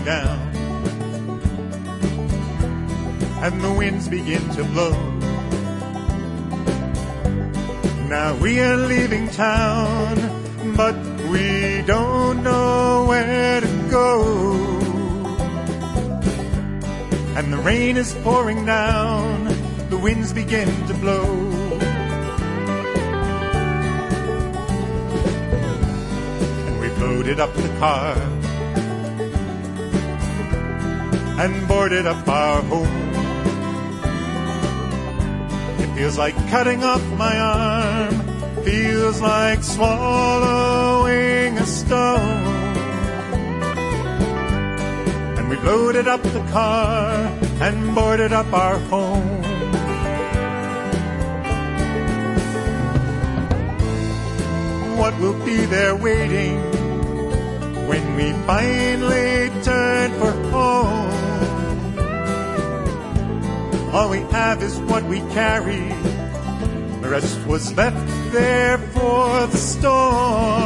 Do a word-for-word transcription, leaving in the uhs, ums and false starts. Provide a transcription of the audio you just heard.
down, and the winds begin to blow. Now we are leaving town, but we don't know where to go. And the rain is pouring down, the winds begin to blow. And we've loaded up the car and boarded up our home. It feels like cutting off my arm, feels like swallowing a stone. And we've loaded up the car and boarded up our home. What will be there waiting when we finally turn for home? All we have is what we carry, the rest was left there for the storm.